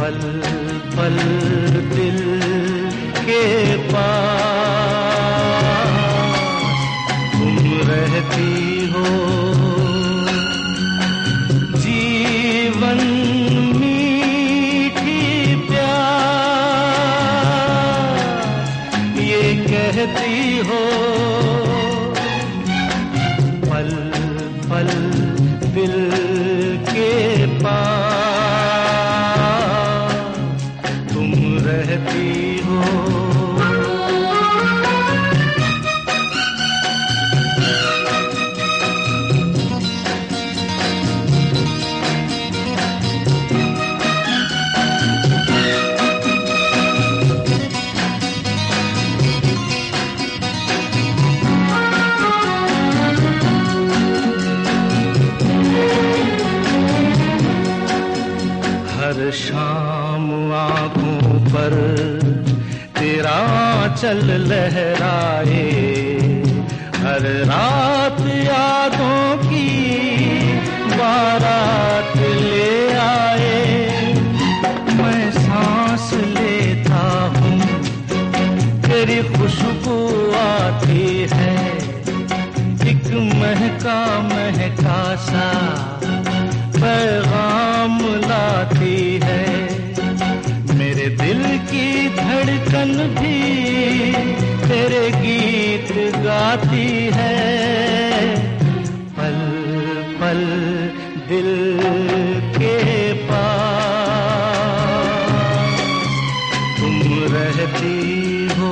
पल पल दिल के पास तुम रहती हो। जीवन मीठी प्यास ये कहती हो। पल पल दिल के पास तुम रहती हो। हर शाम आँखों पर तेरा चल लहराए, हर रात यादों की बारात ले आए। मैं सांस लेता हूँ तेरी खुशबू आती है, एक महका महका सा पैगाम लाती है। मेरे दिल की धड़कन भी तेरे गीत गाती है। पल पल दिल के पास तुम रहती हो।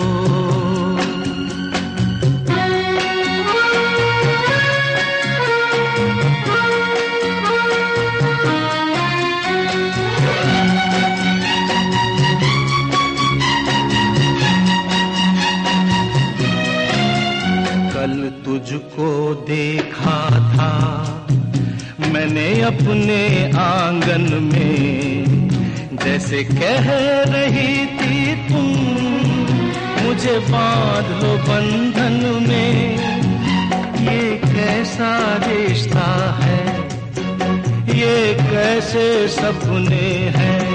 कल तुझको देखा था मैंने अपने आंगन में, जैसे कह रही थी तुम मुझे बांध लो बंधन में। ये कैसा रिश्ता है, ये कैसे सपने हैं,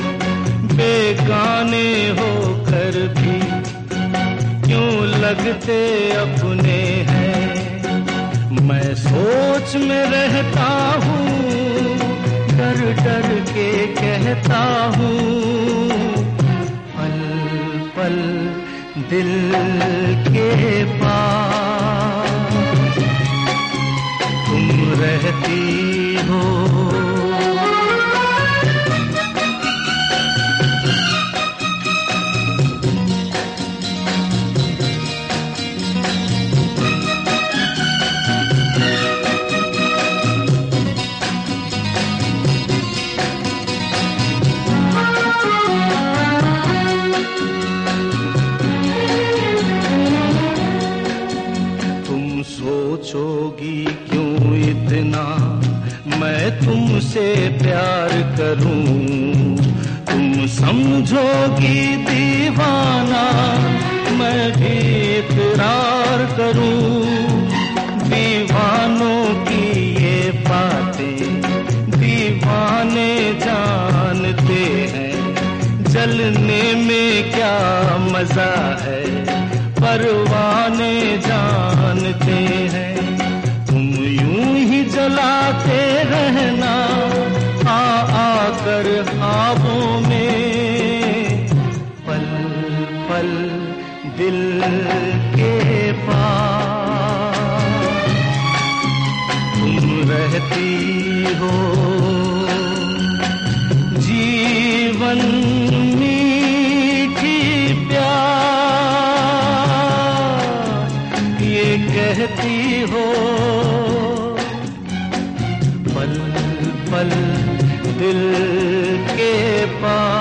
बेगाने होकर भी क्यों लगते अपने हैं। मैं सोच में रहता हूँ, डर डर के कहता हूँ। पल पल दिल के पास तुम रहती हो। सोचोगी क्यों इतना मैं तुमसे प्यार करूं, तुम समझोगी दीवाना मैं भी इकरार करूं। दीवानों की ये बातें दीवाने जानते हैं, जलने में क्या मजा है परवाने जानते हैं। तुम यूं ही जलाते रहना आ आकर ख्वाबों में। पल पल दिल के पास तुम रहती हो। जीवन कहती हो। पल पल दिल के पास